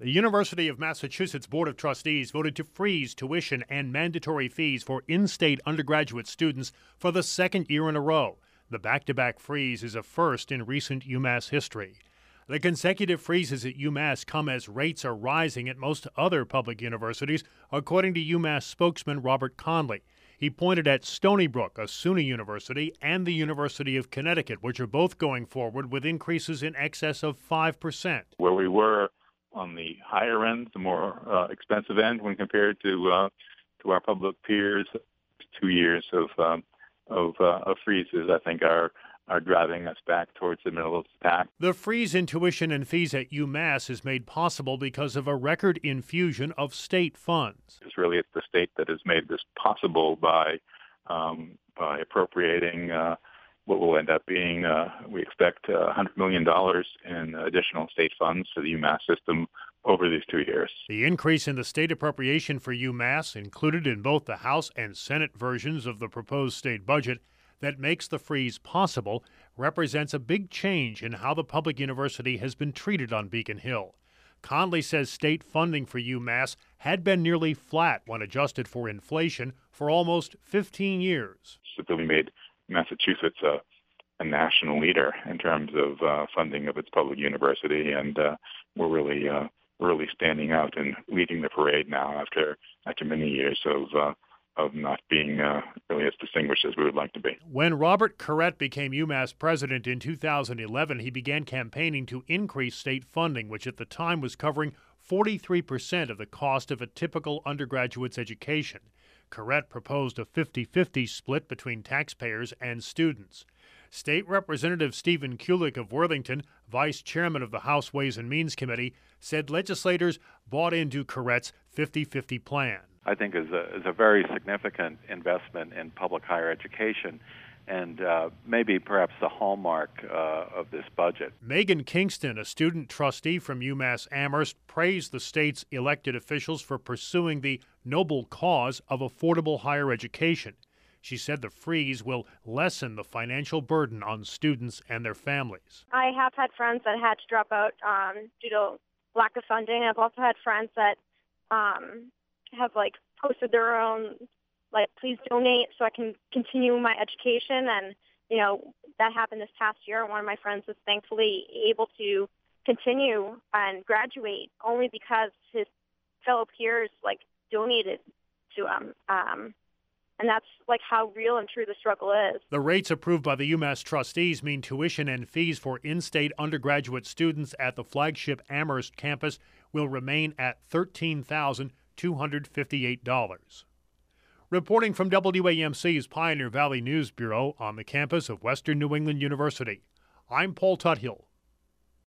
The University of Massachusetts Board of Trustees voted to freeze tuition and mandatory fees for in-state undergraduate students for the second year in a row. The back-to-back freeze is a first in recent UMass history. The consecutive freezes at UMass come as rates are rising at most other public universities, according to UMass spokesman Robert Conley. He pointed at Stony Brook, a SUNY university, and the University of Connecticut, which are both going forward with increases in excess of 5%. Where we were on the higher end, the more expensive end when compared to our public peers, 2 years of freezes, I think, are driving us back towards the middle of the pack. The freeze in tuition and fees at UMass is made possible because of a record infusion of state funds. It's the state that has made this possible by appropriating what will end up being, we expect, $100 million in additional state funds to the UMass system over these 2 years. The increase in the state appropriation for UMass, included in both the House and Senate versions of the proposed state budget that makes the freeze possible, represents a big change in how the public university has been treated on Beacon Hill. Conley says state funding for UMass had been nearly flat when adjusted for inflation for almost 15 years. So we made Massachusetts a national leader in terms of funding of its public university, and we're really standing out and leading the parade now after many years of not being really as distinguished as we would like to be. When Robert Corrett became UMass president in 2011, he began campaigning to increase state funding, which at the time was covering 43% of the cost of a typical undergraduate's education. Corrett proposed a 50-50 split between taxpayers and students. State Representative Stephen Kulik of Worthington, vice chairman of the House Ways and Means Committee, said legislators bought into Corrett's 50-50 plan. I think is a very significant investment in public higher education, and maybe perhaps the hallmark of this budget. Megan Kingston, a student trustee from UMass Amherst, praised the state's elected officials for pursuing the noble cause of affordable higher education. She said the freeze will lessen the financial burden on students and their families. I have had friends that had to drop out due to lack of funding. I've also had friends that have posted their own, please donate so I can continue my education. And, that happened this past year. One of my friends was thankfully able to continue and graduate only because his fellow peers, donated to him. And that's how real and true the struggle is. The rates approved by the UMass trustees mean tuition and fees for in-state undergraduate students at the flagship Amherst campus will remain at $13,258. Reporting from WAMC's Pioneer Valley News Bureau on the campus of Western New England University, I'm Paul Tuthill.